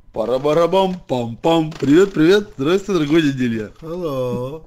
Пара-барабам, пам-пам. Привет, привет. Здравствуй, дорогой дядя Илья. Алло.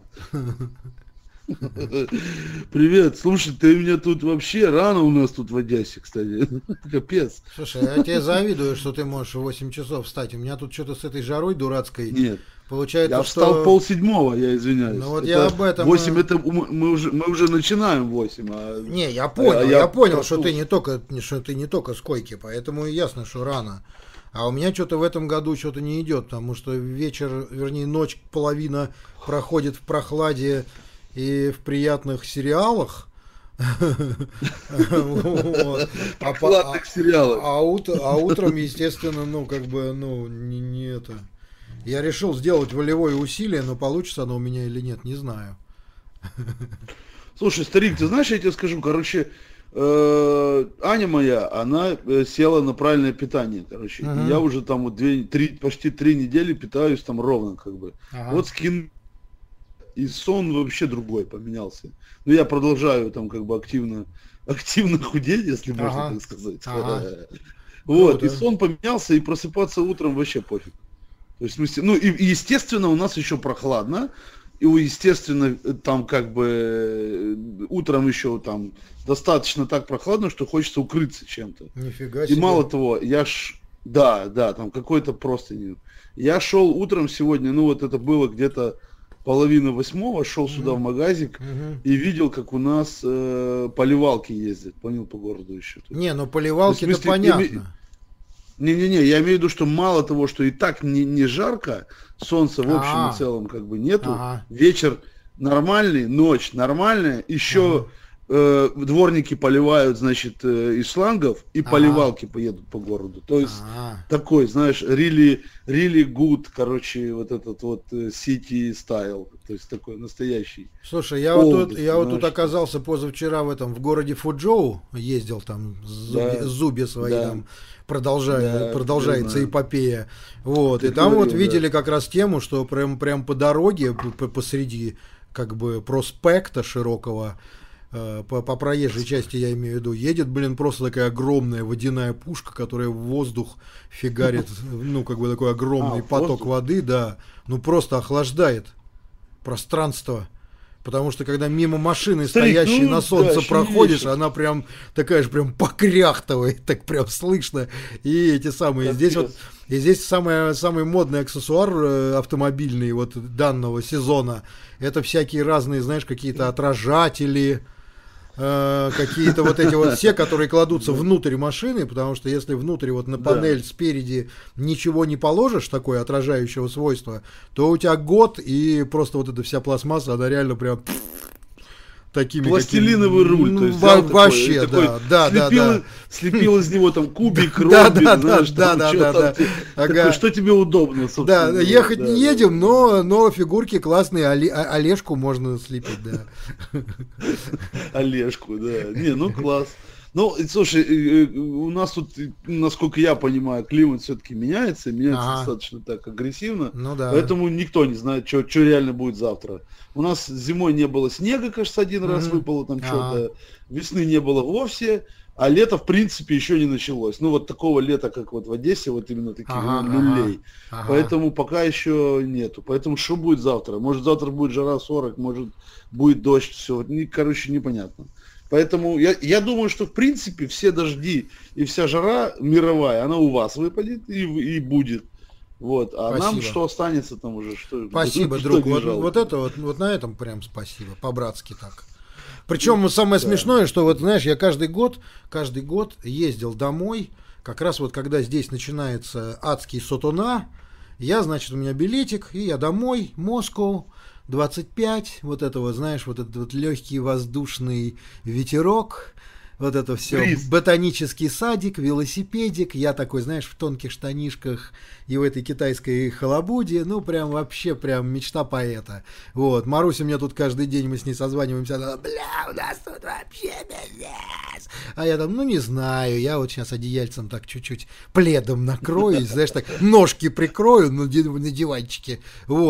Привет. Слушай, ты меня тут вообще рано у нас тут в Одессе, кстати. Капец. Слушай, я тебе завидую, что ты можешь в 8 часов встать. У меня тут что-то с этой жарой дурацкой. Нет. Я Получается, встал что... полседьмого, я извиняюсь. Ну вот я Это об этом... 8, это мы уже начинаем в 8. Не, я понял, я я понял, что проснулся. ты не только с койки, поэтому и ясно, что рано. А у меня что-то в этом году что-то не идет, потому что вечер, вернее, ночь половина проходит в прохладе и в приятных сериалах. Вот. Прохладных сериалов. А утром, естественно, ну, как бы, ну, не это. Я решил сделать волевое усилие, но получится оно у меня или нет, не знаю. Слушай, старик, ты знаешь, я тебе скажу, короче, Аня моя, она села на правильное питание, короче. И я Ага, уже там вот почти 3 недели питаюсь там ровно, как бы. ага, Вот и сон вообще другой поменялся. Но я продолжаю там как бы активно худеть, если можно ага, так сказать. ага. Вот, и Круто. сон поменялся, и просыпаться утром вообще пофиг. То есть, в смысле, ну и естественно у нас еще прохладно, и естественно там как бы утром еще там достаточно так прохладно, что хочется укрыться чем-то. Нифига И себе. мало того, да, там какой-то просто не. Я шел утром сегодня, ну вот это было где-то 7:30, шел сюда в Мгм, магазик мгм. и видел, как у нас поливалки ездят, понял, по городу еще тут. Не, ну То есть, в поливалки-то смысле, понятно. не-не-не, я имею в виду, что мало того, что и так не жарко, солнца в общем и А, целом как бы нету, ага, вечер нормальный, ночь нормальная, ага, еще дворники поливают, значит, из шлангов, и ага, поливалки поедут по городу. То есть ага. такой, знаешь, really good, короче, вот этот вот city style, то есть такой настоящий Слушай, old, я вот тут знаешь. оказался позавчера в городе Фуджоу, ездил там, Да, зуби свои да, там, да, я продолжается знаю. эпопея. Вот, и Ты там вот говорил, да. видели как раз тему, что прям по дороге, посреди как бы проспекта широкого, по проезжей части я имею в виду, едет, блин, просто такая огромная водяная пушка, которая в воздух фигарит, ну, как бы такой огромный поток Воздух. воды, да, ну, просто охлаждает пространство. Потому что когда мимо машины, Старик, стоящей на ну да, солнце, еще не проходишь, вечер. она прям такая же прям покряхтывает, так прям слышно. И эти самые, здесь вот, Капец. и здесь самый модный аксессуар автомобильный вот данного сезона, это всякие разные, знаешь, какие-то отражатели, какие-то вот эти вот все, которые кладутся внутрь машины, потому что если внутрь вот на Да. панель спереди ничего не положишь, такое отражающего свойства, то у тебя год и просто вот эта вся пластмасса, она реально прям такими какими, Пластилиновый руль, то ну, есть взял такой, и вообще, такой да, да, да, да. слепил из него там кубик, Да, ромбик, да, да, знаешь, да, там да, что да, там, да. такой, Ага. что тебе удобно, Да, собственно говоря, ехать да, не да, едем, да. но фигурки классные, Олежку можно слепить, да. Олежку, да. Не, ну класс. Ну, и слушай, у нас тут, насколько я понимаю, климат все-таки меняется Ага, достаточно так агрессивно, ну да. поэтому никто не знает, что реально будет завтра. У нас зимой не было снега, кажется, один раз Мгм. выпало там Ага, что-то, весны не было вовсе, а лето, в принципе, еще не началось. Ну, вот такого лета, как вот в Одессе, вот именно таких ага, ага, люлей. ага. Поэтому пока еще нету. Поэтому что будет завтра? Может, завтра будет жара 40, может, будет дождь, все. Короче, непонятно. Поэтому я думаю, что в принципе все дожди и вся жара мировая, она у вас выпадет и будет. Вот. А нам Спасибо. что останется там уже, что, Спасибо, что друг. не Вот жалко. это вот на этом прям спасибо, по-братски так. Причем самое Да. смешное, что вот знаешь, я каждый год ездил домой, как раз вот когда здесь начинается адский сотуна, я, значит, у меня билетик, и я домой, Москву, 25, вот этого, знаешь, вот этот вот легкий воздушный ветерок, вот это все, Бриз. ботанический садик, велосипедик, я такой, знаешь, в тонких штанишках и в этой китайской халабуде, ну, прям вообще, прям мечта поэта. Вот, Маруся мне тут каждый день, мы с ней созваниваемся, она, бля, у нас тут вообще пиздец. А я там, ну, не знаю, я вот сейчас одеяльцем так чуть-чуть пледом накроюсь, знаешь, так, ножки прикрою на диванчике, вот.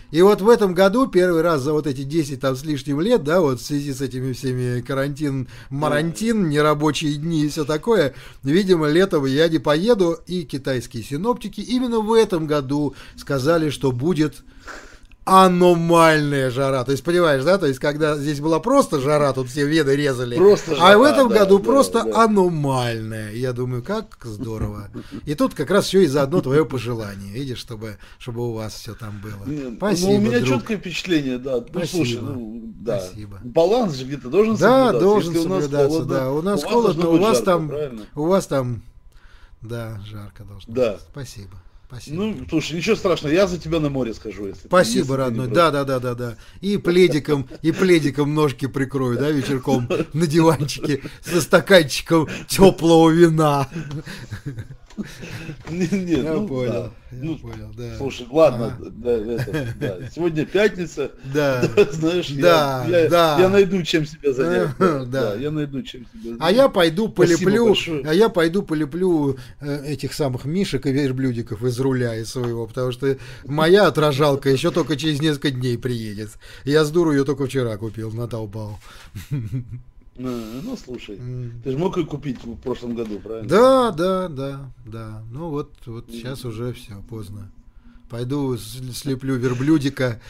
И вот в этом году первый раз за вот эти 10 там с лишним лет, да, вот в связи с этими всеми марантин, нерабочие дни и все такое, видимо, летом я не поеду, и китайские синоптики именно в этом году сказали, что будет аномальная жара. То есть, понимаешь, да? То есть, когда здесь была просто жара, тут все вены резали. Просто жара, а в этом году просто аномальная. Я думаю, как здорово. И тут как раз еще и заодно твое пожелание. Видишь, чтобы у вас все там было. Спасибо, у меня друг. четкое впечатление, да. Спасибо. Слушай, да. Спасибо. Баланс же где-то должен соблюдаться. Да, должен соблюдаться, холодно, да. У нас холодно, у вас там, да, жарко должно быть. Спасибо. Спасибо. Ну, слушай, ничего страшного, я за тебя на море скажу. Спасибо, родной. Да. И пледиком ножки прикрою, да, вечерком на диванчике со стаканчиком теплого вина. Нет, я понял, да. Слушай, ладно, сегодня пятница, знаешь, я найду чем себя занять. Да, я найду чем себя занять. А я пойду полеплю этих самых мишек и верблюдиков из руля из своего, потому что моя отражалка еще только через несколько дней приедет. Я с дуру ее только вчера купил, надолбал. Ну, слушай, ты же мог ее купить в прошлом году, правильно? Да. Ну, вот сейчас уже все, поздно. Пойду слеплю верблюдика.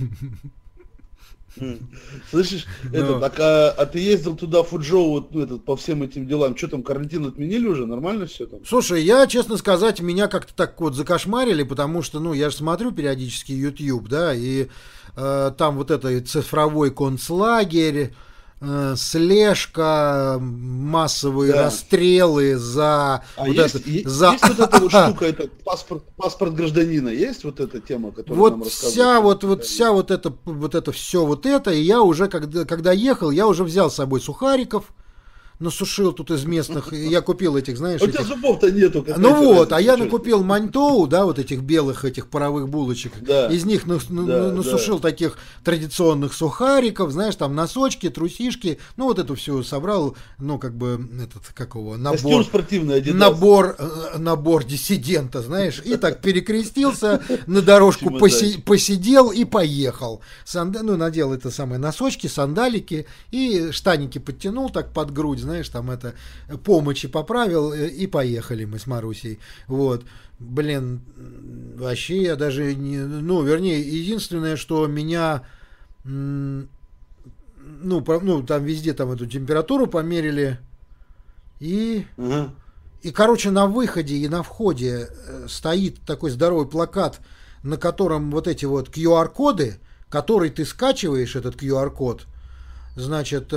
Слышишь, а ты ездил туда, Фуджоу, по всем этим делам, что там, карантин отменили уже, нормально все там? Слушай, я, честно сказать, меня как-то так вот закошмарили, потому что, я же смотрю периодически YouTube, да, и там вот это цифровой концлагерь, слежка, массовые расстрелы за есть вот эта вот штука, это паспорт гражданина, есть вот эта тема, которую нам рассказывают? Вся вот это, и я уже, когда ехал, я уже взял с собой сухариков, насушил тут из местных, я купил этих, знаешь... У тебя зубов-то нету. Я накупил маньтоу, да, вот этих белых паровых булочек, из них насушил таких традиционных сухариков, знаешь, там носочки, трусишки, вот эту всю собрал, набор спортивный, набор диссидента, знаешь, и так перекрестился, на дорожку посидел и поехал. Надел это самое носочки, сандалики и штаники подтянул так под грудь, знаешь, там помощи поправил, и поехали мы с Марусей. Вот. Блин, вообще я даже не... вернее, единственное, что меня... там везде там эту температуру померили. И, короче, на выходе и на входе стоит такой здоровый плакат, на котором вот эти вот QR-коды, который ты скачиваешь, этот QR-код, значит...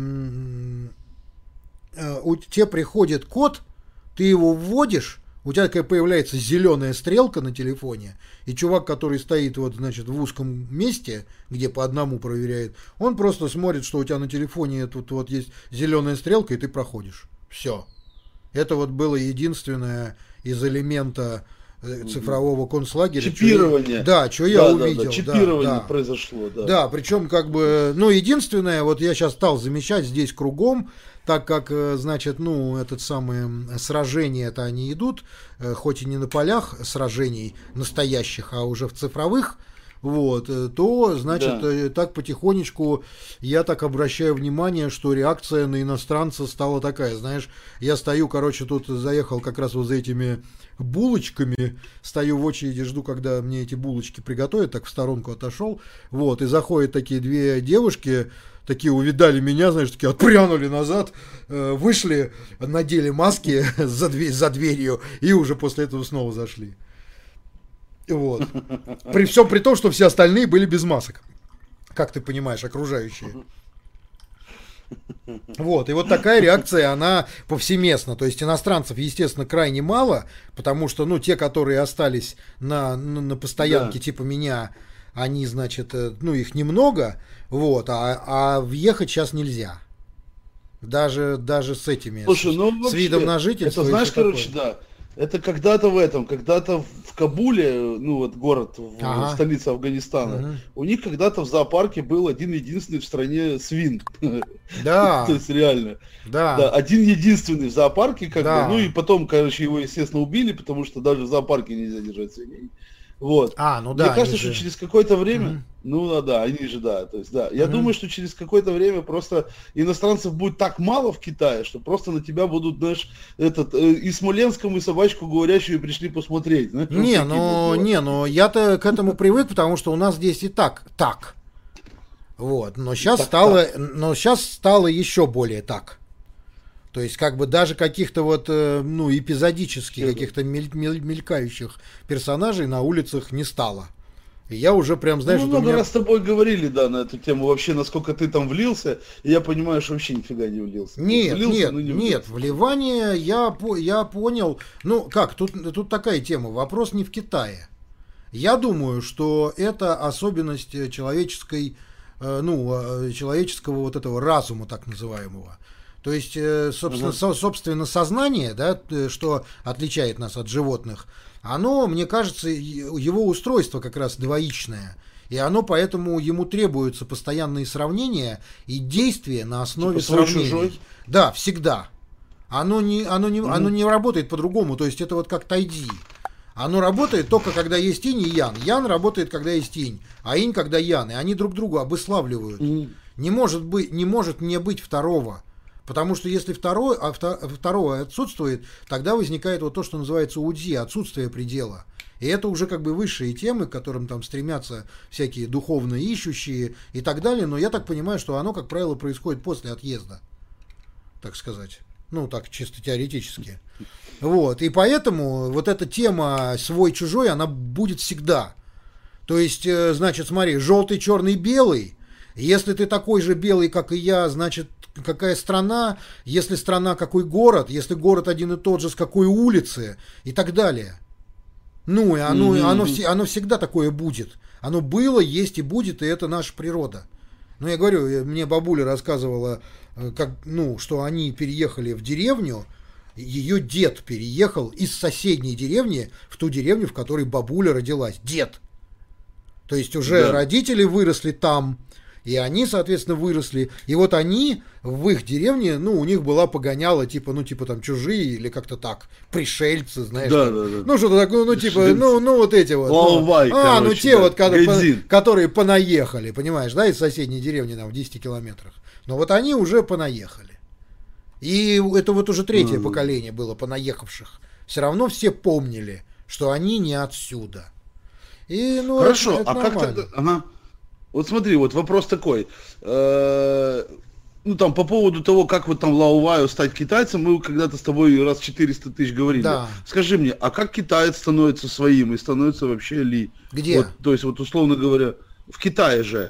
тебе приходит код, ты его вводишь, у тебя такая появляется зеленая стрелка на телефоне, и чувак, который стоит в узком месте, где по одному проверяет, он просто смотрит, что у тебя на телефоне тут есть зеленая стрелка, и ты проходишь. Все. Это было единственное из элемента цифрового концлагеря. Чипирование. Что я увидел. Да, чипирование произошло. Да, причем единственное, я сейчас стал замечать здесь кругом, так как, сражения-то они идут, хоть и не на полях сражений настоящих, а уже в цифровых, то, так потихонечку я так обращаю внимание, что реакция на иностранца стала такая, знаешь, я стою, тут заехал как раз за этими булочками, стою в очереди, жду, когда мне эти булочки приготовят, так в сторонку отошел, и заходят такие две девушки, такие увидали меня, знаешь, такие отпрянули назад, вышли, надели маски за дверью и уже после этого снова зашли. При том, что все остальные были без масок. Как ты понимаешь, окружающие. И такая реакция, она повсеместна. То есть иностранцев, естественно, крайне мало, потому что, те, которые остались на постоянке типа меня, они, их немного, а въехать сейчас нельзя. Даже с этими, с видом на жительство. Это, знаешь, это когда-то в Кабуле, город, столица Афганистана, у них когда-то в зоопарке был один-единственный в стране свин. Да. То есть реально. Да. Один-единственный в зоопарке, и потом, его, естественно, убили, потому что даже в зоопарке нельзя держать свиней. Вот. Ну да. Мне кажется, что же... через какое-то время, Мгм. ну да, они же, да, то есть, да. Я Мгм. думаю, что через какое-то время просто иностранцев будет так мало в Китае, что просто на тебя будут, знаешь, и Смоленскому, и собачку говорящую пришли посмотреть. Знаешь, вот такие будут дела. Я-то к этому привык, потому что у нас здесь и так. Вот. Но сейчас стало еще более так. То есть, как бы даже каких-то вот, эпизодических, каких-то мелькающих персонажей на улицах не стало. И я уже прям, знаешь, Мы вот у много меня... раз с тобой говорили, да, на эту тему, вообще, насколько ты там влился, и я понимаю, что вообще нифига не влился. Влился, но не влился. Вливание я понял. Ну, как, тут такая тема, вопрос не в Китае. Я думаю, что это особенность человеческого вот этого разума, так называемого. То есть, собственно, сознание, да, что отличает нас от животных, оно, мне кажется, его устройство как раз двоичное. И оно поэтому ему требуются постоянные сравнения и действия на основе типа свой, сравнений. чужой? Да, всегда. Оно не работает по-другому. То есть это вот как тайди. Оно работает только когда есть инь и ян. Ян работает, когда есть инь, а инь, когда ян. И они друг друга обуславливают. Не может не быть второго. Потому что если второго отсутствует, тогда возникает вот то, что называется удзи, отсутствие предела. И это уже как бы высшие темы, к которым там стремятся всякие духовно ищущие и так далее. Но я так понимаю, что оно, как правило, происходит после отъезда, так сказать. Ну, так, чисто теоретически. Вот. И поэтому вот эта тема свой-чужой, она будет всегда. То есть, значит, смотри, желтый, черный, белый. Если ты такой же белый, как и я, значит, какая страна, если страна, какой город, если город один и тот же, с какой улицы и так далее. Ну, и оно всегда такое будет. Оно было, есть и будет, и это наша природа. Ну, я говорю, мне бабуля рассказывала, что они переехали в деревню, ее дед переехал из соседней деревни в ту деревню, в которой бабуля родилась. Дед. То есть уже родители выросли там, и они, соответственно, выросли. И вот они в их деревне, у них была погоняла, типа там чужие или как-то так, пришельцы, знаешь. Да. Ну, что-то такое, вот эти вот. Лаувай, те вот, которые понаехали, понимаешь, да, из соседней деревни там в 10 километрах. Но вот они уже понаехали. И это вот уже третье поколение было понаехавших. Все равно все помнили, что они не отсюда. И, хорошо, это как тогда... Ага. Вот смотри, вот вопрос такой. Там по поводу того, как вот там Лауваю стать китайцем, мы когда-то с тобой раз 400 тысяч говорили. Да. Скажи мне, а как китаец становится своим и становится вообще ли? Где? Вот, то есть, вот условно говоря, в Китае же.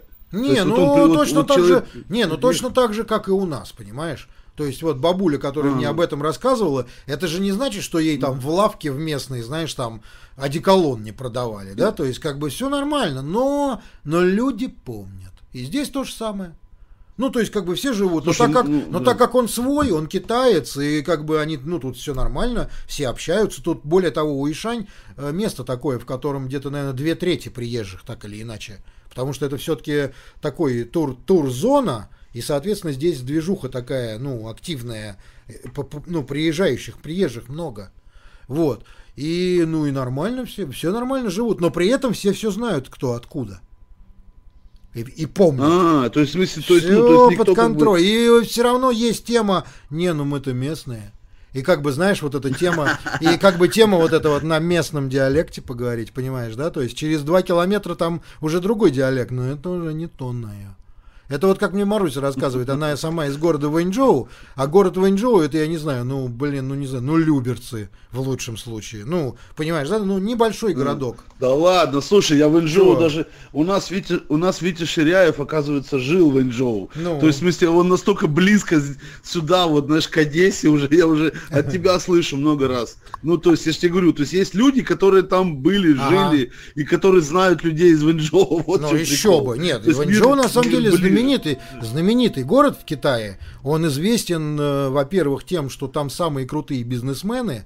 Точно так же, как и у нас, понимаешь? То есть вот бабуля, которая мне об этом рассказывала, это же не значит, что ей там в лавке в местной, знаешь, там одеколон не продавали, да? То есть как бы все нормально, но люди помнят. И здесь то же самое. Ну, то есть, как бы все живут. Слушай, так как он свой, он китаец, и как бы они, тут все нормально, все общаются. Тут, более того, Уишань место такое, в котором где-то, наверное, 2/3 приезжих, так или иначе. Потому что это все-таки такой тур-зона, и, соответственно, здесь движуха такая, активная, приезжих много. Вот. И, и нормально все нормально живут, но при этом все знают, кто откуда. И помнят. То есть, в смысле, все под контролем. И все равно есть тема, мы-то местные. И как бы, знаешь, вот эта тема, и как бы тема вот эта вот на местном диалекте поговорить, понимаешь, да? То есть через 2 километра там уже другой диалект, но это уже не тонное. Это вот как мне Маруся рассказывает, она сама из города Вэньчжоу, а город Вэньчжоу, это я не знаю, Люберцы в лучшем случае. Понимаешь, да? Небольшой городок. Да ладно, слушай, я в Вэньчжоу даже... У нас Витя Ширяев, оказывается, жил в Вэньчжоу. То есть, в смысле, он настолько близко сюда, вот, знаешь, к Одессе, я уже от тебя слышу много раз. То есть, я же тебе говорю, то есть, есть люди, которые там были, жили, и которые знают людей из Вэньчжоу. Вот еще бы. Нет, Вэньчжоу, на самом деле, знаменитый город в Китае. Он известен, во-первых, тем, что там самые крутые бизнесмены.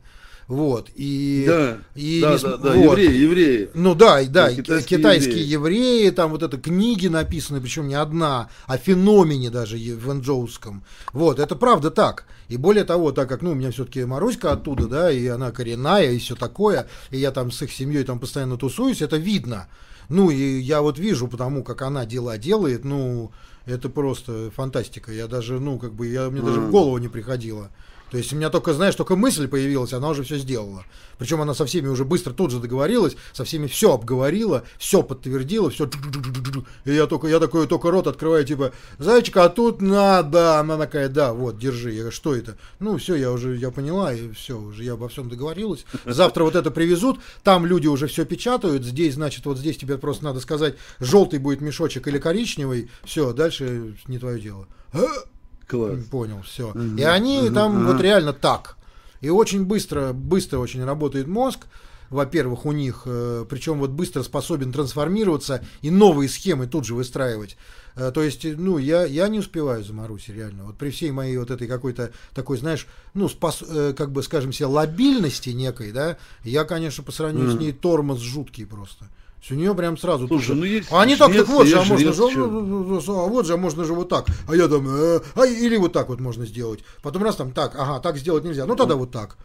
Вот, Да, вот. евреи. Ну да, Китайские евреи, там вот это книги написаны, причем не одна, о феномене даже венджоуском. Вот, это правда так. И более того, так как, ну, у меня все-таки Маруська оттуда, да, и она коренная, и все такое, и я там с их семьей там постоянно тусуюсь, это видно. Ну, и я вот вижу, потому как она дела делает, ну, это просто фантастика. Я даже, ну, как бы, мне даже в голову не приходило. То есть у меня только, знаешь, только мысль появилась, она уже все сделала. Причем она со всеми уже быстро тут же договорилась, со всеми все обговорила, все подтвердила, все. И я такой только рот открываю, типа, зайчик, а тут надо. Она такая, да, вот, держи. Я говорю, что это? Ну, все, я поняла, и все, уже я обо всем договорилась. Завтра вот это привезут, там люди уже все печатают, здесь, значит, вот здесь тебе просто надо сказать, желтый будет мешочек или коричневый, все, дальше не твое дело. Класс. Понял, все. И они там вот реально так. И очень быстро очень работает мозг. Во-первых, у них, причем вот быстро способен трансформироваться и новые схемы тут же выстраивать. То есть, ну, я не успеваю за Марусей, реально. Вот при всей моей вот этой какой-то такой, знаешь, ну, как бы, скажем себе, лабильности некой, да, я, конечно, по сравнению с ней тормоз жуткий просто. У нее прям сразу. Слушай, ну есть. А они так вот же, а можно же, вот же, а можно же вот так. А я там, или вот так вот можно сделать. Потом раз там так, ага, так сделать нельзя. Ну тогда вот так.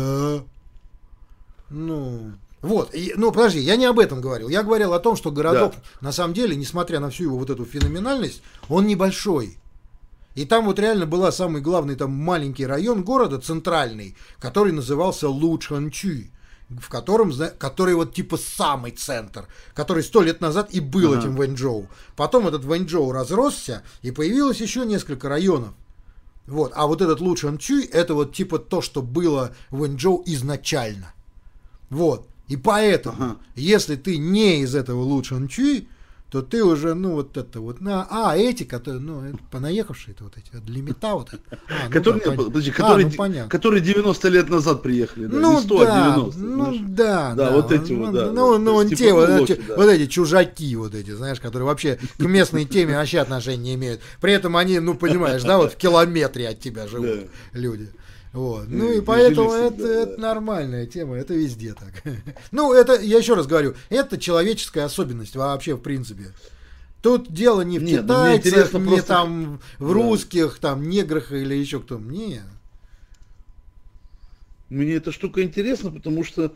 Ну, вот. Ну, подожди, я не об этом говорил. Я говорил о том, что городок, на самом деле, несмотря на всю его вот эту феноменальность, он небольшой. И там вот реально была самый главный там маленький район города, центральный, который назывался Лучханчуй, который вот типа самый центр, который 100 лет назад и был этим Вэньчжоу. Потом этот Вэньчжоу разросся, и появилось еще несколько районов. Вот. А вот этот Лучханчуй, это вот типа то, что было в Вэньчжоу изначально. Вот. И поэтому, если ты не из этого Лучханчуй, то ты уже, ну, вот это вот, эти, которые, ну, понаехавшие, это вот эти, лимита вот это. Которые 90 лет назад приехали, да, не 100, а 90. Да, вот эти вот, да. Ну, те вот эти чужаки вот эти, знаешь, которые вообще к местной теме вообще отношения не имеют. При этом они, ну, понимаешь, да, вот в километре от тебя живут люди. Вот. Ну и поэтому это нормальная тема, это везде так. Ну, это, я еще раз говорю, это человеческая особенность вообще в принципе. Тут дело не в китайцах, не там в русских, там, неграх или еще кто. Не. Мне эта штука интересна, потому что,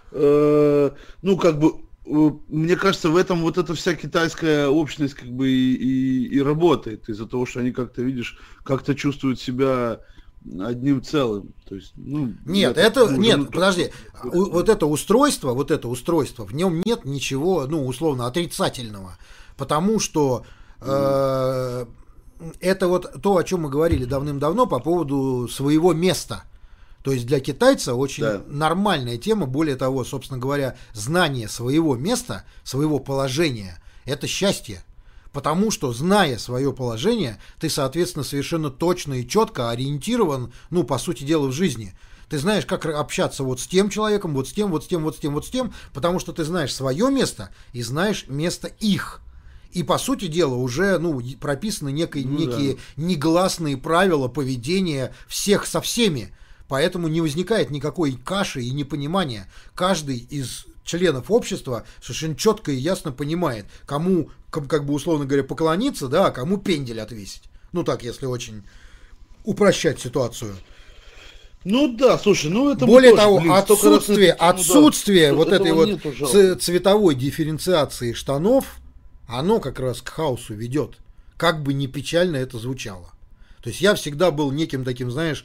ну, как бы, мне кажется, в этом вот эта вся китайская общность как бы и работает, из-за того, что они как-то, видишь, как-то чувствуют себя одним целым. То есть, ну, нет, подожди. Вот это устройство, в нем нет ничего, ну, условно, отрицательного. Потому что это вот то, о чем мы говорили давным-давно по поводу своего места. То есть для китайца очень нормальная тема, более того, собственно говоря, знание своего места, своего положения – это счастье. Потому что, зная свое положение, ты, соответственно, совершенно точно и четко ориентирован, ну, по сути дела, в жизни. Ты знаешь, как общаться вот с тем человеком, вот с тем, потому что ты знаешь свое место и знаешь место их. И, по сути дела, уже, ну, прописаны некие негласные правила поведения всех со всеми. Поэтому не возникает никакой каши и непонимания. Каждый из членов общества совершенно четко и ясно понимает, кому, как бы условно говоря, поклониться, да, а кому пендель отвесить. Ну так, если очень упрощать ситуацию. Ну да, слушай, ну это... Более того, отсутствие вот этой вот цветовой дифференциации штанов, оно как раз к хаосу ведет. Как бы ни печально это звучало. То есть я всегда был неким таким, знаешь,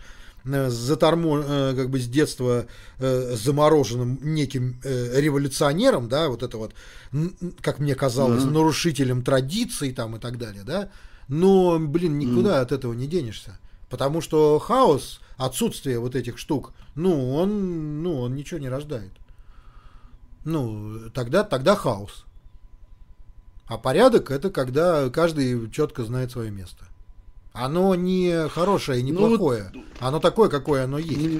как бы с детства замороженным неким революционером, да, вот это вот, как мне казалось, нарушителем традиций там и так далее, да, но, блин, никуда от этого не денешься, потому что хаос, отсутствие вот этих штук, он ничего не рождает. Ну, тогда хаос. А порядок — это когда каждый четко знает свое место. Оно не хорошее и не плохое. Оно такое, какое оно есть.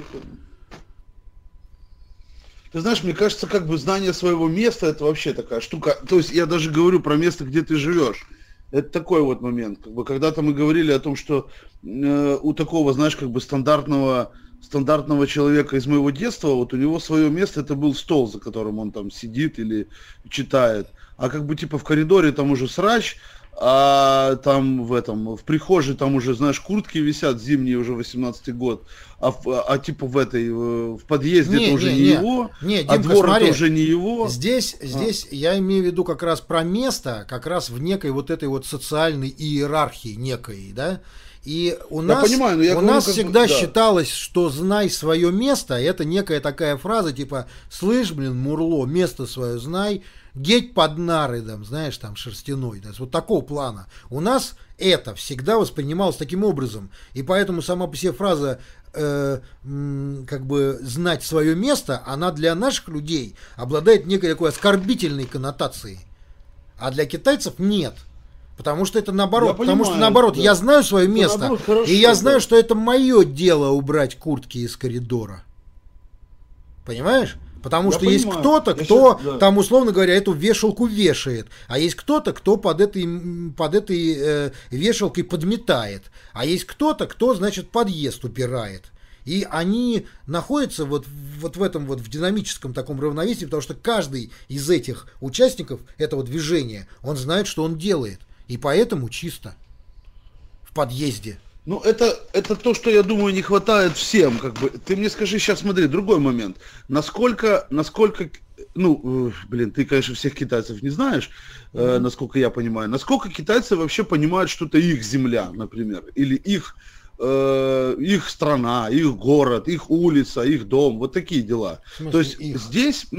Ты знаешь, мне кажется, как бы знание своего места — это вообще такая штука. То есть я даже говорю про место, где ты живешь. Это такой вот момент. Как бы когда-то мы говорили о том, что у такого, знаешь, как бы стандартного стандартного человека из моего детства, вот у него свое место, это был стол, за которым он там сидит или читает. А как бы типа в коридоре там уже срач, а там в прихожей там уже, знаешь, куртки висят, зимние уже 18-й год, типа в подъезде это уже не его, Димка, двор смотри, это уже не его. Здесь я имею в виду как раз про место, как раз в некой вот этой вот социальной иерархии некой, да? И у нас, понимаю, но я говорю, всегда считалось, что знай свое место, это некая такая фраза, типа, слышь, блин, мурло, место свое знай, геть под нары, там, знаешь, там, шерстяной, да, вот такого плана. У нас это всегда воспринималось таким образом, и поэтому сама по себе фраза как бы знать свое место, она для наших людей обладает некой такой оскорбительной коннотацией, а для китайцев нет. Потому что это наоборот. Да. Я знаю свое место. Наоборот, хорошо, и я знаю, что это мое дело убрать куртки из коридора. Понимаешь? Потому что есть кто-то, кто там, условно говоря, эту вешалку вешает. А есть кто-то, кто под этой вешалкой подметает. А есть кто-то, кто, значит, подъезд убирает. И они находятся вот в этом вот в динамическом таком равновесии, потому что каждый из этих участников этого движения, он знает, что он делает. И поэтому чисто в подъезде. Ну, это то, что, я думаю, не хватает всем. Как бы. Ты мне скажи сейчас, смотри, другой момент. Насколько ты, конечно, всех китайцев не знаешь, насколько я понимаю. Насколько китайцы вообще понимают, что это их земля, например, или их страна, их город, их улица, их дом, вот такие дела. То есть здесь,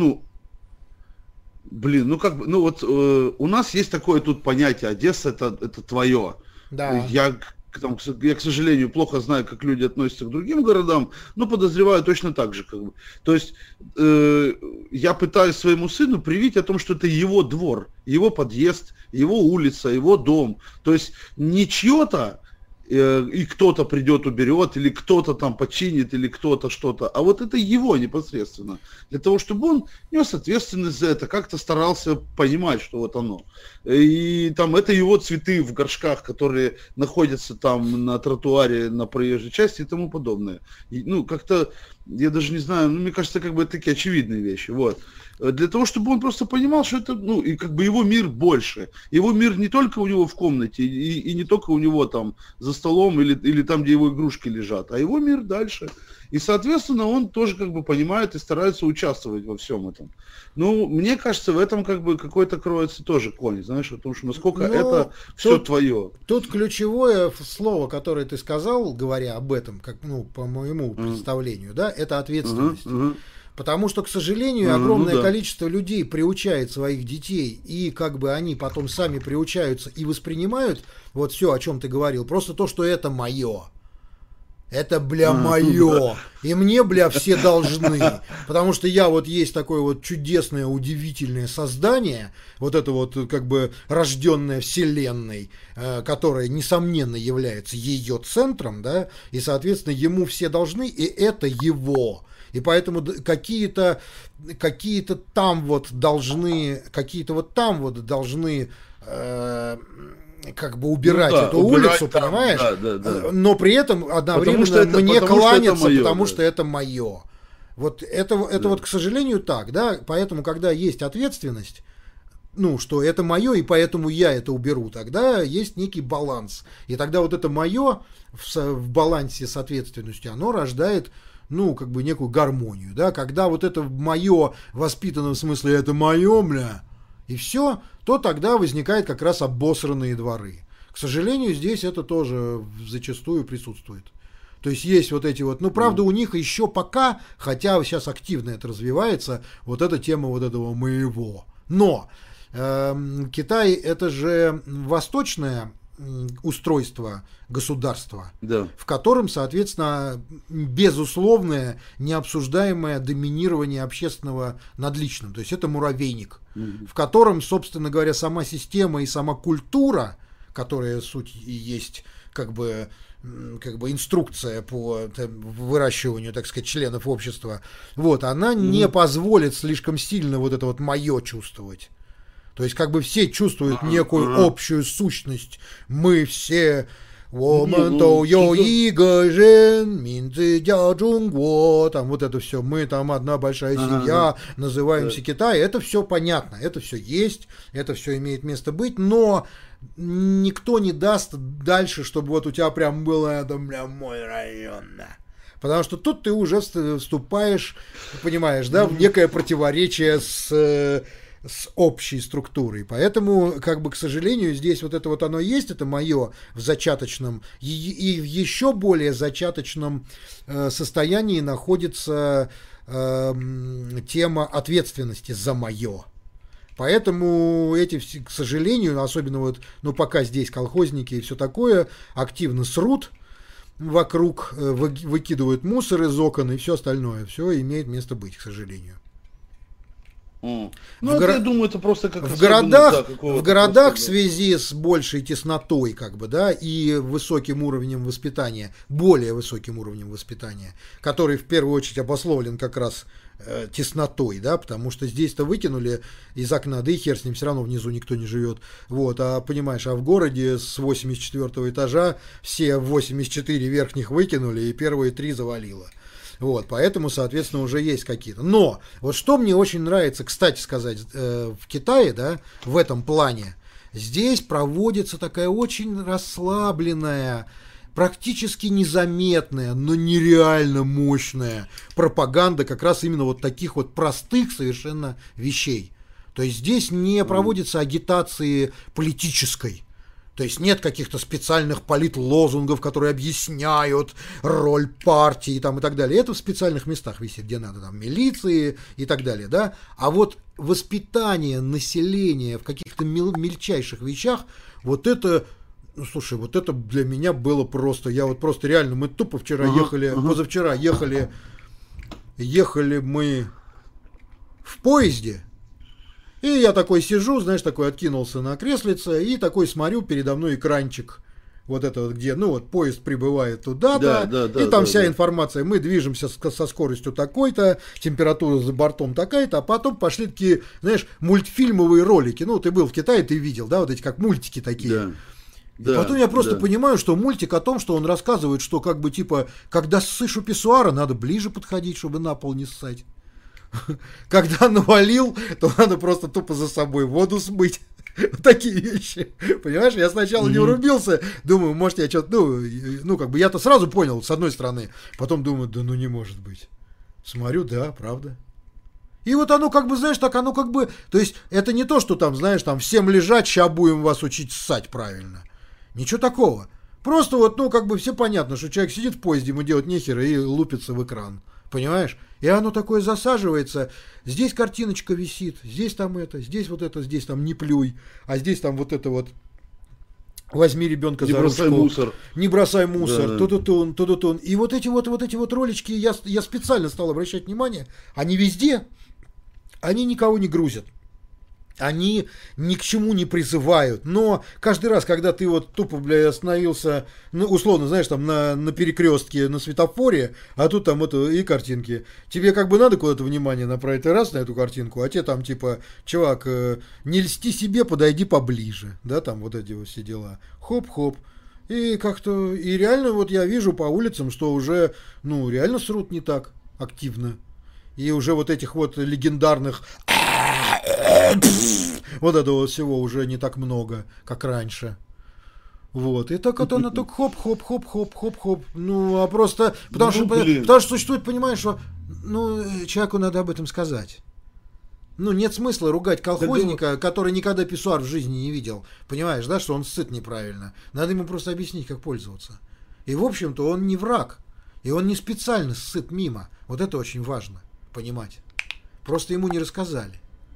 у нас есть такое тут понятие: Одесса это твое. Да. Я, к сожалению, плохо знаю, как люди относятся к другим городам, но подозреваю точно так же. Как бы. То есть я пытаюсь своему сыну привить о том, что это его двор, его подъезд, его улица, его дом. То есть не чье-то, и кто-то придет, уберет, или кто-то там починит, или кто-то что-то, а вот это его непосредственно. Для того, чтобы он нес ответственность за это, как-то старался понимать, что вот оно. И там это его цветы в горшках, которые находятся там на тротуаре, на проезжей части и тому подобное. И, как-то, я даже не знаю, мне кажется, как бы это такие очевидные вещи, вот. Для того, чтобы он просто понимал, что это, и как бы его мир больше. Его мир не только у него в комнате, и не только у него там за столом, или там, где его игрушки лежат, а его мир дальше. И, соответственно, он тоже как бы понимает и старается участвовать во всем этом. Мне кажется, в этом как бы какой-то кроется тоже конь, знаешь, о том, что насколько это все твое. Тут ключевое слово, которое ты сказал, говоря об этом, как, по моему представлению, да, это ответственность. Потому что, к сожалению, огромное количество людей приучает своих детей, и как бы они потом сами приучаются и воспринимают вот все, о чем ты говорил, просто то, что это мое. Это, мое. И мне, все должны. Потому что я вот есть такое вот чудесное, удивительное создание, вот это вот как бы рожденное вселенной, которое, несомненно, является ее центром, да, и, соответственно, ему все должны, и это его. И поэтому какие-то там вот должны как бы убирать эту улицу, там, понимаешь? Да. Но при этом одновременно мне кланяться, потому что это мое. Вот это вот, к сожалению, так, да. Поэтому, когда есть ответственность, что это мое, и поэтому я это уберу, тогда есть некий баланс. И тогда вот это мое в балансе с ответственностью, оно рождает как бы некую гармонию, да, когда вот это мое воспитано в смысле это мое, и все, то тогда возникает как раз обосранные дворы. К сожалению, здесь это тоже зачастую присутствует. То есть есть вот эти вот, правда, у них еще пока, хотя сейчас активно это развивается, вот эта тема вот этого моего. Но Китай это же восточное устройство государства, в котором, соответственно, безусловное, необсуждаемое доминирование общественного над личным. То есть это муравейник, в котором, собственно говоря, сама система и сама культура, которая суть и есть как бы инструкция по выращиванию, так сказать, членов общества, вот, она не позволит слишком сильно вот это вот мое чувствовать. То есть как бы все чувствуют некую общую сущность. Мы все Woman to yo и гажен, минцы дя Джунгво, там вот это все, мы там одна большая семья, называемся Китай, это все понятно, это все есть, это все имеет место быть, но никто не даст дальше, чтобы вот у тебя прям было это, бля, мой район, да. Потому что тут ты уже вступаешь, понимаешь, да, в некое противоречие с общей структурой. Поэтому, как бы, к сожалению, здесь вот это вот оно есть, это мое в зачаточном и в еще более зачаточном состоянии находится тема ответственности за мое. Поэтому эти, к сожалению, особенно вот, ну, пока здесь колхозники и все такое, активно срут вокруг, выкидывают мусор из окон и все остальное. Все имеет место быть, к сожалению. Ну, я думаю, это просто как в городах в связи с большей теснотой, как бы, да, и высоким уровнем воспитания, более высоким уровнем воспитания, который в первую очередь обусловлен как раз теснотой, да, потому что здесь-то выкинули из окна, да и хер с ним, все равно внизу никто не живет, вот, а понимаешь, а в городе с 84 этажа все 84 верхних выкинули и первые 3 завалило. Вот, поэтому, соответственно, уже есть какие-то. Но вот что мне очень нравится, кстати сказать, в Китае, да, в этом плане, здесь проводится такая очень расслабленная, практически незаметная, но нереально мощная пропаганда как раз именно вот таких вот простых совершенно вещей. То есть здесь не проводится агитации политической. То есть нет каких-то специальных политлозунгов, которые объясняют роль партии там, и так далее. Это в специальных местах висит, где надо, там, милиции и так далее, да. А вот воспитание населения в каких-то мельчайших вещах, вот это, ну, слушай, вот это для меня было просто, я вот просто реально, мы тупо вчера ехали, позавчера ехали мы в поезде. И я такой сижу, знаешь, такой откинулся на креслице и такой смотрю, передо мной экранчик, вот это вот где, ну вот поезд прибывает туда-то, и там вся информация, мы движемся со скоростью такой-то, температура за бортом такая-то, а потом пошли такие, знаешь, мультфильмовые ролики, ну ты был в Китае, ты видел, да, вот эти как мультики такие. Да. И потом я просто понимаю, что мультик о том, что он рассказывает, что как бы типа, когда ссышь у писсуара, надо ближе подходить, чтобы на пол не ссать. Когда навалил, то надо просто тупо за собой воду смыть. Такие вещи. Понимаешь, я сначала не врубился, думаю, может я что-то, ну, как бы я-то сразу понял, с одной стороны. Потом думаю, да ну не может быть. Смотрю, да, правда. И вот оно как бы, знаешь, так оно как бы, то есть это не то, что там, знаешь, там всем лежать, ща будем вас учить ссать правильно. Ничего такого. Просто вот, ну, как бы все понятно, что человек сидит в поезде, ему делать нехер и лупится в экран. Понимаешь? И оно такое засаживается. Здесь картиночка висит, здесь там это, здесь там не плюй, а здесь там вот это вот возьми ребенка за ручку. Не бросай мусор. Не бросай мусор. Да. Ту-ду-тун. И вот эти вот ролички, я специально стал обращать внимание, они везде, они никого не грузят. Они ни к чему не призывают, но каждый раз, когда ты вот тупо, бля, остановился, ну, условно, знаешь, там на перекрестке, на светофоре, а тут там это и картинки, тебе как бы надо куда-то внимание направить раз на эту картинку, а тебе там типа, чувак, не льсти себе, подойди поближе, да, там вот эти вот все дела, хоп-хоп. И как-то, и реально вот я вижу по улицам, что уже, ну, реально срут не так активно. И уже вот этих вот легендарных вот этого всего уже не так много, как раньше. Вот. И так вот она так хоп-хоп-хоп-хоп-хоп-хоп. Ну, а просто потому что существует, понимаешь, что ну, человеку надо об этом сказать. Ну, нет смысла ругать колхозника, который никогда писсуар в жизни не видел. Понимаешь, да, что он сыт неправильно. Надо ему просто объяснить, как пользоваться. И, в общем-то, он не враг. И он не специально сыт мимо. Вот это очень важно понимать. Просто ему не рассказали.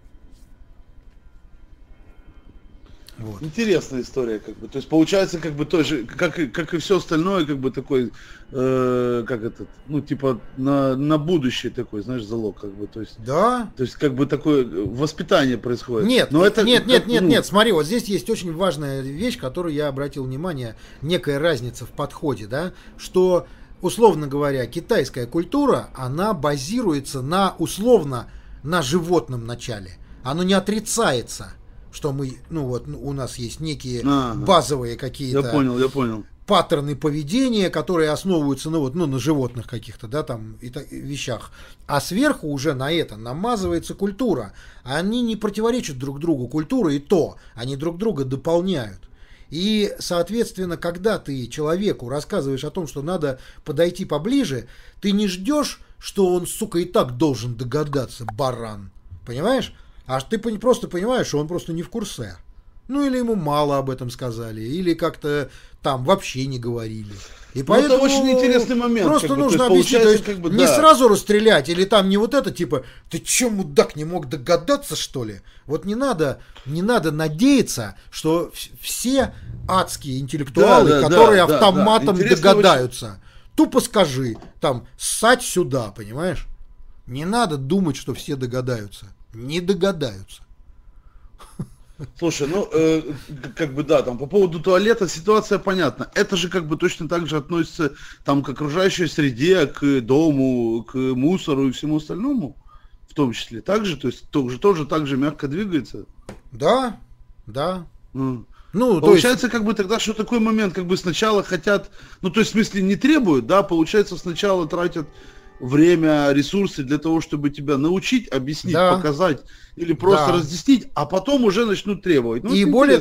Вот. Интересная история, как бы. То есть получается, как бы тоже, как и все остальное, как бы такой, как этот, ну, типа, на будущее такой, знаешь, залог, как бы, то есть. Да. То есть, как бы такое воспитание происходит. Нет, но это, нет, смотри, вот здесь есть очень важная вещь, которую я обратил внимание, некая разница в подходе, да, что, условно говоря, китайская культура, она базируется на, условно, на животном начале. Оно не отрицается, что мы, ну вот, у нас есть некие базовые какие-то... Я понял. паттерны поведения, которые основываются на животных каких-то, да, там, вещах. А сверху уже на это намазывается культура. Они не противоречат друг другу. Культура и то. Они друг друга дополняют. И, соответственно, когда ты человеку рассказываешь о том, что надо подойти поближе, ты не ждешь, что он, сука, и так должен догадаться, баран. Понимаешь? А ты просто понимаешь, что он просто не в курсе. Ну, или ему мало об этом сказали, или как-то там вообще не говорили. И поэтому это очень интересный момент. Просто нужно объяснить, то есть не сразу расстрелять, или там не вот это, типа, ты че, мудак, не мог догадаться, что ли? Вот не надо надеяться, что все адские интеллектуалы, которые автоматом догадаются. Очень... Тупо скажи, там, ссать сюда, понимаешь? Не надо думать, что все догадаются. Не догадаются. Слушай, там по поводу туалета ситуация понятна. Это же точно так же относится там к окружающей среде, к дому, к мусору и всему остальному, в том числе. Также, то есть тоже так же мягко двигается. Да. Ну, получается, тогда, что такой момент, сначала хотят, то есть в смысле не требуют, да, получается, сначала тратят время, ресурсы для того, чтобы тебя научить, объяснить, показать или просто разъяснить, а потом уже начнут требовать. И более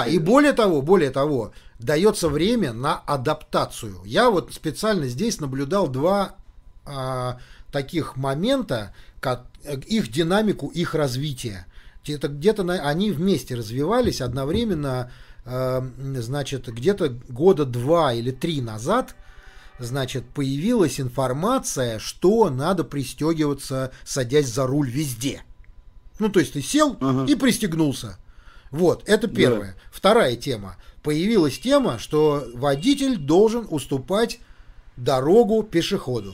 того, дается время на адаптацию. Я вот специально здесь наблюдал два таких момента, как их динамику, их развития. Где-то они вместе развивались одновременно, значит, где-то года 2 или 3 назад. Значит, появилась информация, что надо пристегиваться, садясь за руль везде. Ну, то есть ты сел и пристегнулся. Вот, это первое. Да. Вторая тема. Появилась тема, что водитель должен уступать дорогу пешеходу.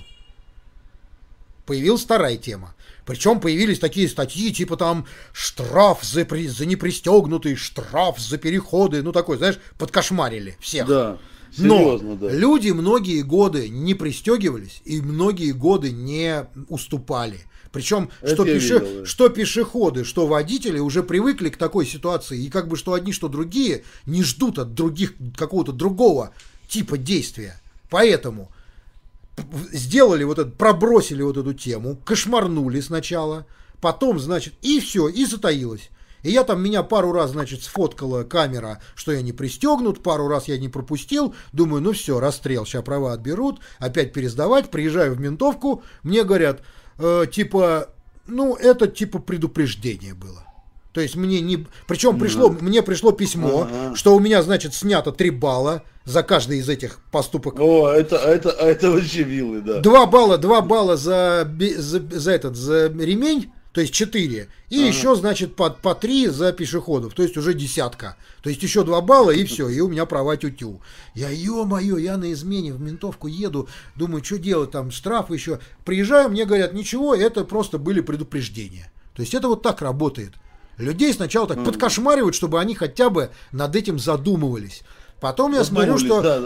Появилась вторая тема. Причем появились такие статьи, типа там штраф за непристегнутый, штраф за переходы. Ну, такой, знаешь, подкошмарили всех. Да. Серьезно, но люди многие годы не пристегивались и многие годы не уступали. Причем что пешеходы, что водители уже привыкли к такой ситуации. И что одни, что другие не ждут от других какого-то другого типа действия. Поэтому сделали пробросили эту тему, кошмарнули сначала, потом, значит, и все, и затаилось. И меня пару раз, значит, сфоткала камера, что я не пристегнут, пару раз я не пропустил. Думаю, ну все, расстрел, сейчас права отберут, опять пересдавать. Приезжаю в ментовку, мне говорят, это предупреждение было. То есть причем мне пришло письмо, что у меня, значит, снято 3 балла за каждый из этих поступок. О, это вообще вилы, да. 2 балла за ремень. То есть 4. И еще, значит, по 3 за пешеходов. То есть уже 10. То есть еще 2 балла и все. И у меня права тю-тю. Ё-моё, я на измене в ментовку еду. Думаю, что делать там, штраф еще. Приезжаю, мне говорят, ничего, это просто были предупреждения. То есть это вот так работает. Людей сначала так подкошмаривают, чтобы они хотя бы над этим задумывались. Потом я смотрю,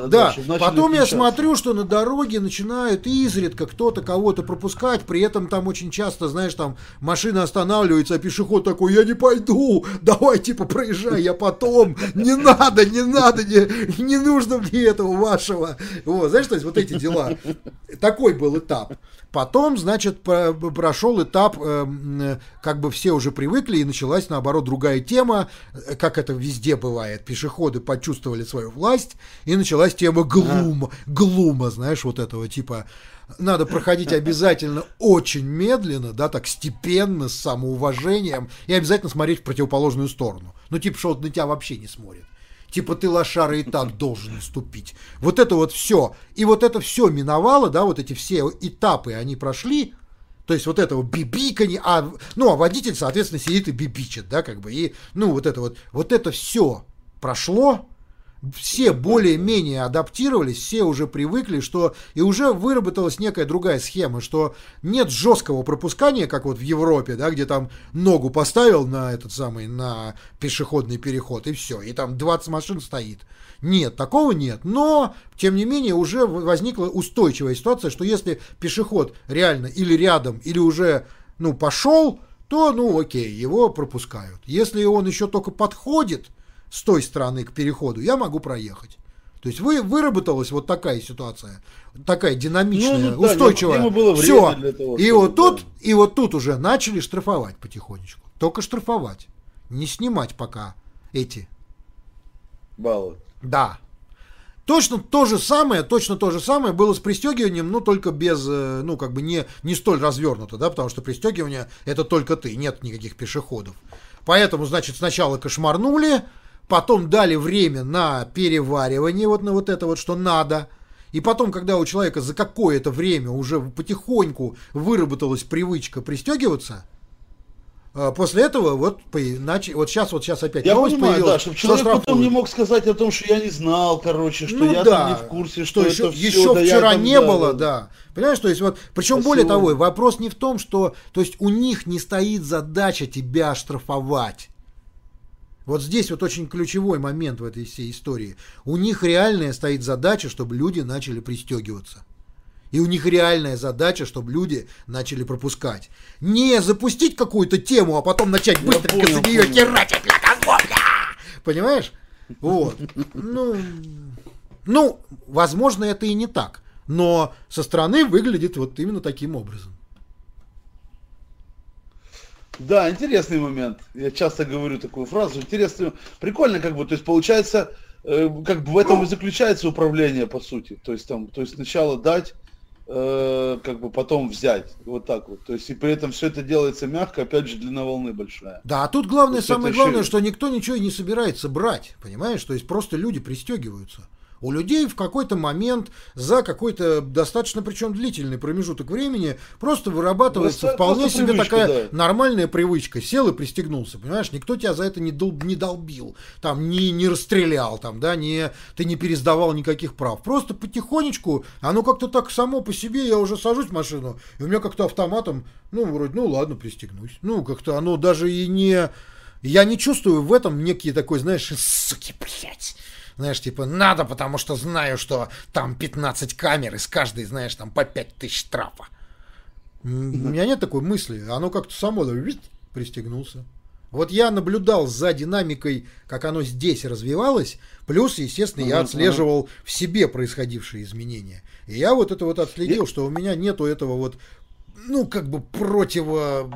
что на дороге начинают изредка кто-то кого-то пропускать, при этом там очень часто, знаешь, там машина останавливается, а пешеход такой, я не пойду, давай проезжай, я потом, не надо, не нужно мне этого вашего. Вот, знаешь, то есть вот эти дела. Такой был этап. Потом, значит, прошел этап, все уже привыкли, и началась, наоборот, другая тема, как это везде бывает. Пешеходы почувствовали свою власть, и началась тема глума, знаешь, вот этого типа. Надо проходить обязательно очень медленно, да, так степенно, с самоуважением, и обязательно смотреть в противоположную сторону. Ну, что на тебя вообще не смотрит. Ты, лошара, и так должен уступить. Вот это вот все. И вот это все миновало, да, вот эти все этапы, они прошли. То есть вот этого бибиканье, а водитель, соответственно, сидит и бибичит, да, и, вот это все прошло. Все более-менее адаптировались, все уже привыкли, что и уже выработалась некая другая схема, что нет жесткого пропускания, как вот в Европе, да, где там ногу поставил на на пешеходный переход и все, и там 20 машин стоит. Нет, такого нет, но, тем не менее, уже возникла устойчивая ситуация, что если пешеход реально или рядом, или уже, пошел, то, окей, его пропускают. Если он еще только подходит с той стороны к переходу, я могу проехать. То есть выработалась вот такая ситуация, такая динамичная, ну, да, устойчивая. Было Все. для того, И вот тут уже начали штрафовать потихонечку. Только штрафовать. Не снимать пока эти баллы. Да. Точно то же самое было с пристегиванием, но только без, ну, как бы не столь развернуто, да, потому что пристегивание это только ты, нет никаких пешеходов. Поэтому, значит, сначала кошмарнули, потом дали время на переваривание, вот на вот это вот, что надо. И потом, когда у человека за какое-то время уже потихоньку выработалась привычка пристегиваться, после этого вот сейчас опять я новость понимаю, появилась. Да, чтобы человек потом не мог сказать о том, что я не знал, короче, что я там не в курсе, что это еще все, вчера да, не было, да. Понимаешь, то есть вот, причем более того, вопрос не в том, что, то есть у них не стоит задача тебя штрафовать. Вот здесь вот очень ключевой момент в этой всей истории. У них реальная стоит задача, чтобы люди начали пристегиваться. И у них реальная задача, чтобы люди начали пропускать. Не запустить какую-то тему, а потом начать быстренько за нее херачить для козлов. Понимаешь? Вот. Ну, возможно, это и не так. Но со стороны выглядит вот именно таким образом. Да, интересный момент. Я часто говорю такую фразу. Интересный, прикольно, как бы, то есть получается, как бы в этом и заключается управление, по сути. То есть сначала дать, как бы потом взять, вот так вот. То есть и при этом все это делается мягко, опять же, длина волны большая. Да, а тут главное, самое главное, что никто ничего и не собирается брать, понимаешь? То есть просто люди пристегиваются. У людей в какой-то момент за какой-то достаточно, причем длительный промежуток времени, просто вырабатывается вполне себе привычка, такая нормальная привычка. Сел и пристегнулся, понимаешь? Никто тебя за это не долбил, там, не расстрелял, там, да, ты не пересдавал никаких прав. Просто потихонечку, оно как-то так само по себе, я уже сажусь в машину, и у меня как-то автоматом, вроде, ладно, пристегнусь. Как-то оно даже и не... Я не чувствую в этом некие такой, знаешь, суки, блядь. Знаешь, типа, надо, потому что знаю, что там 15 камер, и с каждой, знаешь, там по 5000 штрафа. У меня нет такой мысли. Оно как-то само пристегнулся. Вот я наблюдал за динамикой, как оно здесь развивалось, плюс, естественно, я отслеживал в себе происходившие изменения. И я вот это вот отследил, что у меня нету этого вот, как бы протива.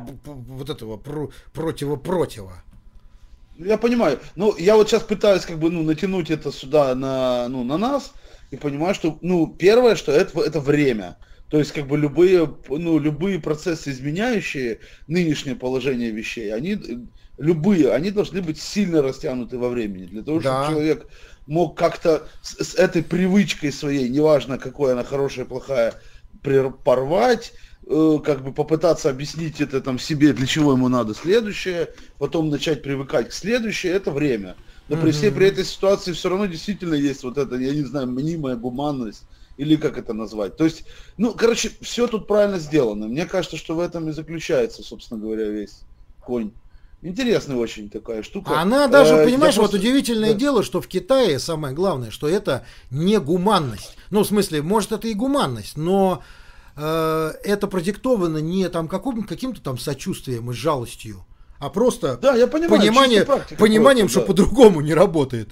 Я понимаю. Я вот сейчас пытаюсь как бы, натянуть это сюда на нас и понимаю, что, первое, что это время. То есть, как бы любые процессы, изменяющие нынешнее положение вещей, они должны быть сильно растянуты во времени. Для того, чтобы человек мог как-то с этой привычкой своей, неважно какой она, хорошая, плохая, порвать, как бы попытаться объяснить это там себе, для чего ему надо следующее, потом начать привыкать к следующее, это время. Но при этой ситуации все равно действительно есть вот это, я не знаю, мнимая гуманность, или как это назвать. То есть, все тут правильно сделано. Мне кажется, что в этом и заключается, собственно говоря, весь конь. Интересная очень такая штука. Она даже, понимаешь, вот удивительное дело, что в Китае самое главное, что это не гуманность. В смысле, может, это и гуманность, но это продиктовано не там каким-то там сочувствием и жалостью, а просто я понимаю, пониманием, что по-другому не работает.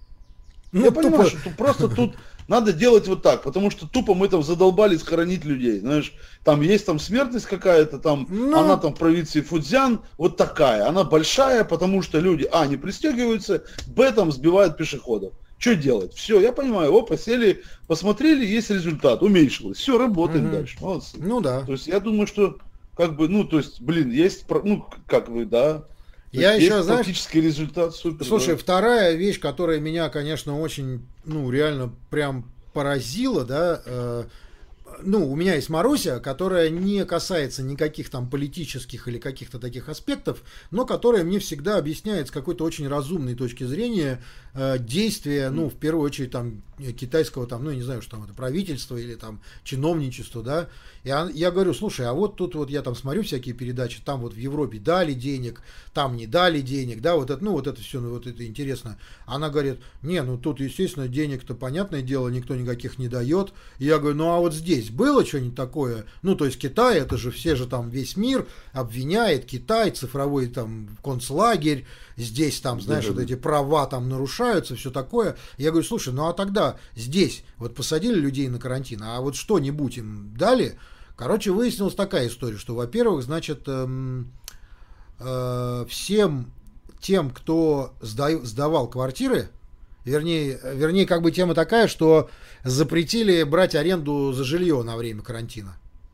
Я понимаю, что просто тут надо делать вот так, потому что тупо мы там задолбались хоронить людей, знаешь, там есть там смертность какая-то, там она там в провинции Фудзян вот такая, она большая, потому что люди, не пристегиваются, там сбивают пешеходов. Что делать? Все, я понимаю, посели, посмотрели, есть результат, уменьшилось. Все, работаем дальше. Молодцы. Да. То есть я думаю, что как бы, есть, как бы, да. Я еще, есть знаешь, практический результат, супер. Слушай, вторая вещь, которая меня, конечно, очень, реально прям поразила, да, у меня есть Маруся, которая не касается никаких там политических или каких-то таких аспектов, но которая мне всегда объясняет с какой-то очень разумной точки зрения действия, в первую очередь там китайского там, я не знаю, что там это правительство или там чиновничество, да. Я говорю, слушай, а вот тут вот я там смотрю всякие передачи, там вот в Европе дали денег, там не дали денег, да, вот это все, вот это интересно. Она говорит, тут, естественно, денег-то, понятное дело, никто никаких не дает. Я говорю, а вот здесь было что-нибудь такое? То есть Китай, это же все же там весь мир обвиняет Китай, цифровой там концлагерь, здесь там, знаешь, вот эти права там нарушаются, все такое. Я говорю, слушай, а тогда типа здесь вот посадили людей на карантин, а вот что-нибудь им дали. Короче, выяснилась такая история, что, во-первых, значит, всем тем, кто сдавал квартиры, вернее, как бы тема такая, что запретили брать аренду за жилье на время карантина.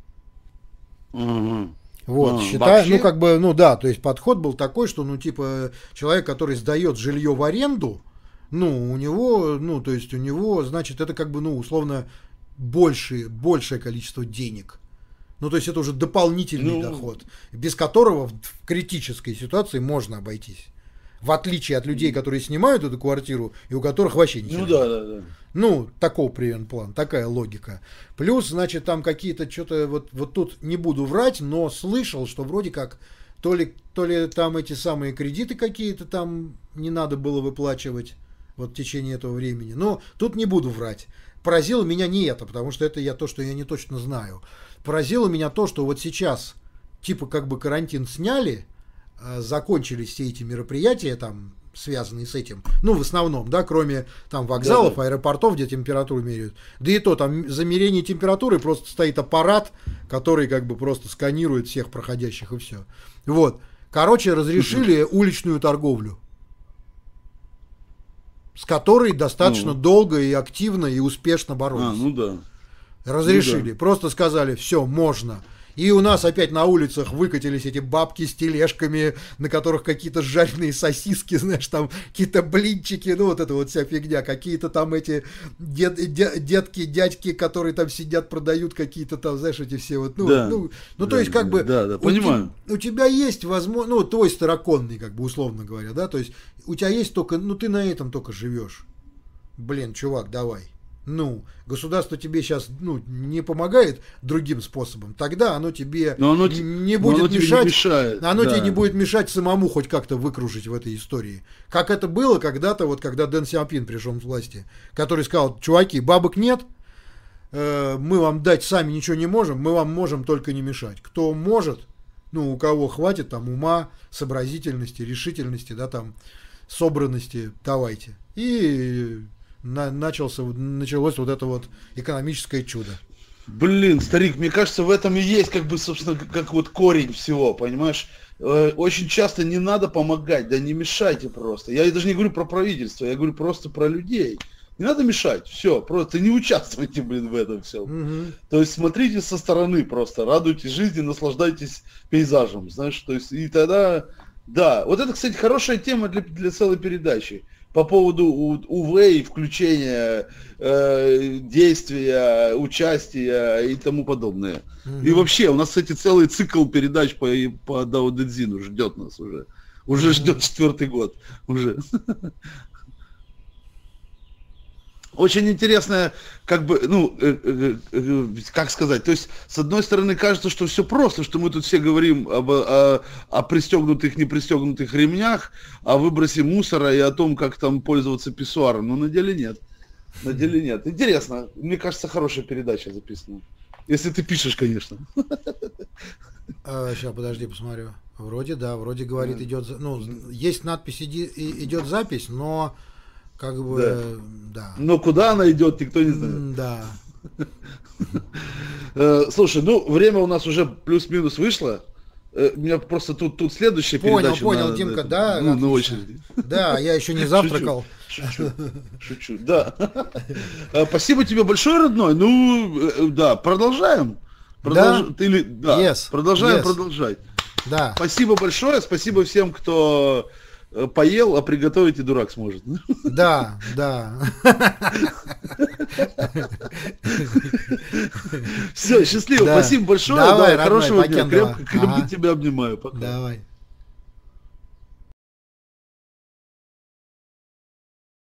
Угу. Вот, считаю, ну, как бы, ну, да, то есть подход был такой, что, ну, типа, человек, который сдает жилье в аренду, ну, у него, ну, то есть у него, значит, это как бы, ну, условно, большее количество денег. Ну, то есть это уже дополнительный доход, без которого в критической ситуации можно обойтись. В отличие от людей, которые снимают эту квартиру и у которых вообще ничего нет. Да. Ну, такого примерно план, такая логика. Плюс, значит, там какие-то что-то, вот тут не буду врать, но слышал, что вроде как то ли там эти самые кредиты какие-то там не надо было выплачивать вот в течение этого времени. Но тут не буду врать. Поразило меня не это, потому что это то, что я не точно знаю. Поразило меня то, что вот сейчас типа как бы карантин сняли, закончились все эти мероприятия там, связанные с этим, ну, в основном, да, кроме там вокзалов, аэропортов, где температуру меряют. Да и то, там за мерение температуры просто стоит аппарат, который как бы просто сканирует всех проходящих и все. Вот. Короче, разрешили уличную торговлю, с которой достаточно долго и активно и успешно боролись. Разрешили. Просто сказали, все, можно. И у нас опять на улицах выкатились эти бабки с тележками, на которых какие-то жареные сосиски, знаешь, там какие-то блинчики, ну вот это вот вся фигня, какие-то там эти детки, дядьки, которые там сидят, продают какие-то там, знаешь, эти все вот, то есть как бы понимаю. У тебя есть возможность, ну, твой староконный, как бы, условно говоря, да, то есть у тебя есть только, ну, ты на этом только живешь. Блин, чувак, давай. Ну, государство тебе сейчас, ну, не помогает другим способом, тогда оно тебе не будет мешать, тебе не будет мешать самому хоть как-то выкружить в этой истории. Как это было когда-то, вот когда Дэн Сяопин пришел к власти, который сказал: чуваки, бабок нет, мы вам дать сами ничего не можем, мы вам можем только не мешать. Кто может, ну, у кого хватит там ума, сообразительности, решительности, да, там, собранности, давайте. И началось вот это вот экономическое чудо. Блин, старик, мне кажется, в этом и есть, как бы, собственно, как вот корень всего, понимаешь? Очень часто не надо помогать, да не мешайте просто. Я даже не говорю про правительство, я говорю просто про людей. Не надо мешать, все, просто не участвуйте, блин, в этом всем. То есть смотрите со стороны просто, радуйтесь жизни, наслаждайтесь пейзажем, знаешь, то есть и тогда, да. Вот это, кстати, хорошая тема для целой передачи. По поводу УВ и включения, действия, участия и тому подобное. И вообще, у нас, кстати, целый цикл передач по Дао Дэ Цзину ждет нас уже. Уже ждет 4-й год. Уже. Очень интересная, как бы, ну, как сказать, то есть, с одной стороны, кажется, что все просто, что мы тут все говорим о пристегнутых, не пристегнутых ремнях, о выбросе мусора и о том, как там пользоваться писсуаром, но на деле нет. На деле нет. Интересно, мне кажется, хорошая передача записана. Если ты пишешь, конечно. Сейчас, подожди, посмотрю. Вроде, да, вроде говорит, идет, ну, есть надпись, идет запись, но... Как бы, да. Но куда она идет, никто не знает. Да. Слушай, ну, время у нас уже плюс-минус вышло. У меня просто тут следующая передача. Понял, Димка, да. Ну, на очереди. Да, я еще не завтракал. Шучу, да. Спасибо тебе большое, родной. Ну, да, продолжаем. Продолжаем продолжать. Да. Спасибо большое, спасибо всем, кто... поел, а приготовить и дурак сможет. Да. Все, счастливо, спасибо большое. Давай, хорошего родной, дня. Крепко тебя обнимаю. Пока. Давай.